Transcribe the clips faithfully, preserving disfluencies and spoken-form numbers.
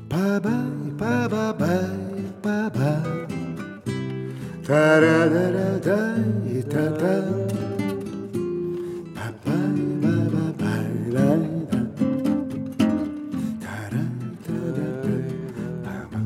Па-бай, па-ба-бай, па-ба. Та-ра-да-ра-дай, та-та. Па-бай, ба-ба-бай, да-да. Та-ра-да-да-дай, па-ба.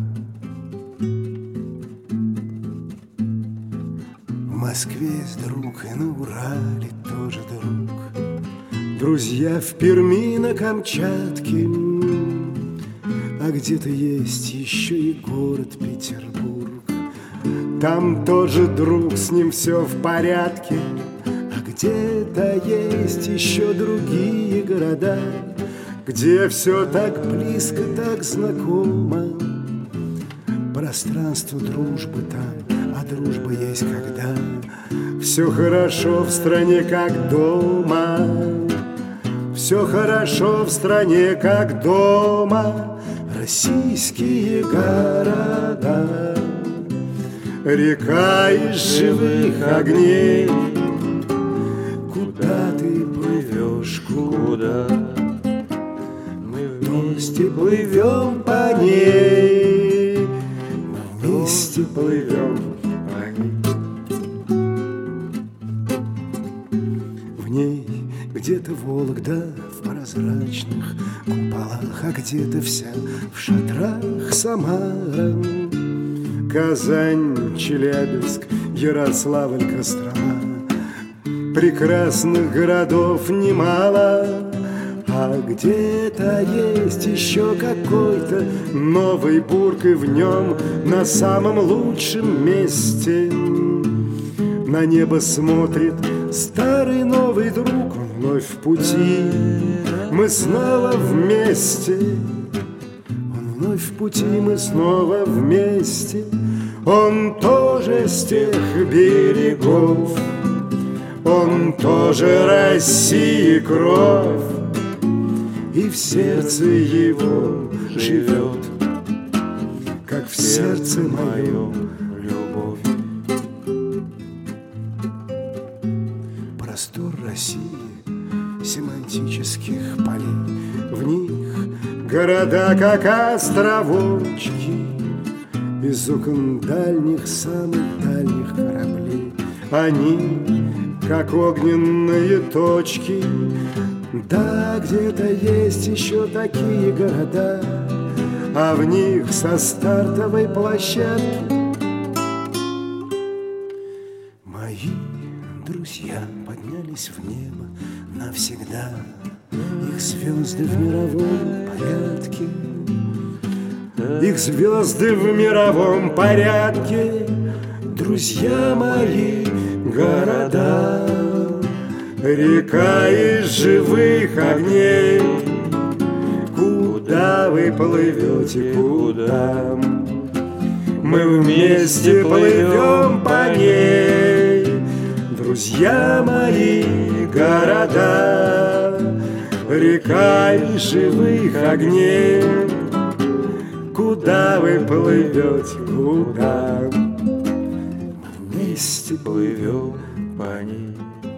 В Москве есть друг, и на Урале тоже друг. Друзья в Перми, на Камчатке. А где-то есть еще и город Петербург. Там тоже друг, с ним все в порядке. А где-то есть еще другие города, где все так близко, так знакомо. Пространство дружбы там, а дружба есть когда все хорошо в стране, как дома. Все хорошо в стране, как дома. Российские города, река из живых огней. Куда ты плывешь, куда? Мы вместе плывем по ней. Мы вместе плывем по ней. В ней где-то Вологда в прозрачных куполах, а где-то вся в шатрах Самара. Казань, Челябинск, Ярославль, Кострома. Прекрасных городов немало, а где-то есть еще какой-то Новый Бург, и в нем на самом лучшем месте на небо смотрит старый новый друг. Он вновь в пути, мы снова вместе. Он вновь в пути, мы снова вместе. Он тоже с тех берегов, он тоже России кровь, и в сердце его живет, как в сердце моем, любовь. Простор России, семантических полей, в них города, как островочки, из окон дальних, самых дальних кораблей. Они, как огненные точки. Да, где-то есть еще такие города, а в них со стартовой площадки мои друзья поднялись в небо навсегда. Их звезды в мировом порядке, их звезды в мировом порядке. Друзья мои, города, река из живых огней. Куда вы плывете, куда? Мы вместе плывем по ней. Друзья мои, города, река из живых огней. Куда вы плывете, куда? Мы вместе плывем по ней.